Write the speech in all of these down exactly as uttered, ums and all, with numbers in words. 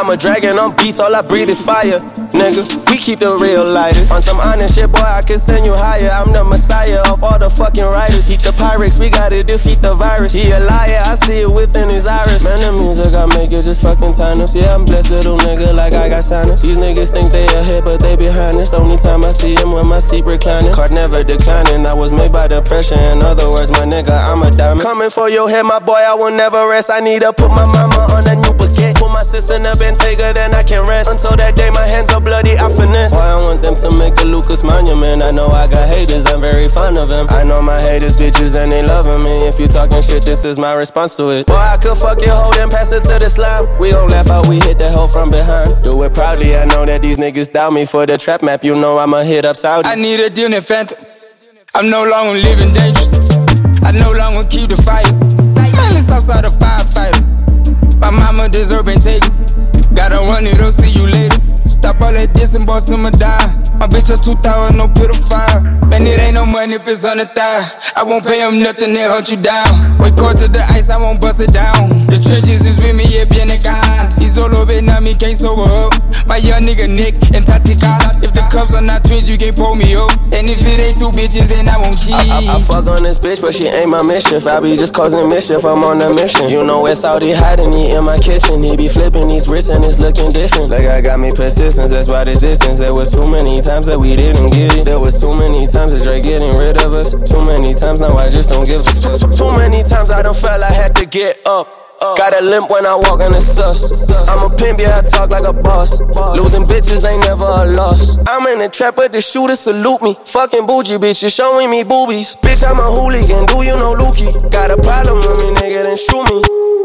I'm a dragon on beats, all I breathe is fire. Nigga, we keep the real lighters. On some honest shit, boy, I can send you higher. I'm the messiah of all the fucking writers. Heat the Pyrex, we gotta defeat the virus. He a liar, I see it within his iris. Man, the music I make it just fucking timeless. Yeah, I'm blessed little nigga like I got sinus. These niggas think they ahead, but they behind us. Only time I see him when my seat reclining. Card never declining, I was made by the pressure. In other words, my nigga, I'm a diamond. Coming for your head, my boy, I will never rest. I need to put my mama on a new baguette. Put my sis in a Bentayga, then I can rest. Until that day, my hands are bloody, I finesse. Why I want them to make a Lucas monument. I know I got haters, I'm very fond of them. I know my haters bitches and they loving me. If you talking shit, this is my response to it. Boy, I could fuck your hoe, then pass it to the slime. We gon' laugh how we hit that hoe from behind. Do it proudly, I know that these niggas doubt me. For the trap map, you know I'ma hit up Saudi. I need a deal in Phantom. I'm no longer living dangerous. I no longer keep the fire. Man, it's outside a firefighter. My mama deserve Bentayga. Gotta run it up, see you later. Stop all that diss and boss him a dime. My bitch a two thousand, no pedophile. Man, it ain't no money if it's on the thigh. I won't pay him nothing, they'll hunt you down. Wait, caught to the ice, I won't bust it down. The trenches is with me, yeah, bien caja. He's all over me, can't sober up. My young nigga Nick and Tatika. If the cuffs are not twins, you can't pull me up. And if it ain't two bitches, then I won't cheat. I, I, I fuck on this bitch, but she ain't my mischief. I be just causing mischief, I'm on a mission. You know where Saudi hiding, he in my kitchen. He be flipping these wrists and it's looking different. Like I got me persistence, that's why this distance. There was too many times that we didn't get it. There was too many times that Drake getting rid of us. Too many times now I just don't give a fuck. Too, too many times I done felt I had to get up. Got a limp when I walk in the sus. I'm a pimp, yeah, I talk like a boss. Losing bitches ain't never a loss. I'm in the trap, but the shooters salute me. Fucking bougie bitches showing me boobies. Bitch, I'm a hooligan, do you know Lukey? Got a problem with me, nigga, then shoot me.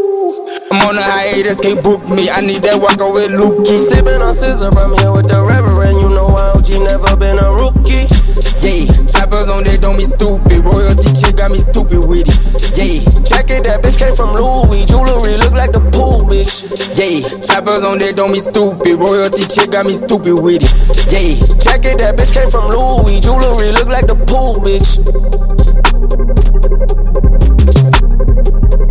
I'm on a hiatus, can't book me. I need that walker with Lukey. Sippin' on scissor, I'm here with the reverend. You know I O G never been a rookie. Yeah, choppers on there, don't be stupid. Royalty chick got me stupid with it. Yeah, jacket, that bitch came from Louis. Jewelry look like the pool, bitch. Yeah, choppers on there, don't be stupid. Royalty chick got me stupid with it. Yeah, jacket, that bitch came from Louis. Jewelry look like the pool, bitch.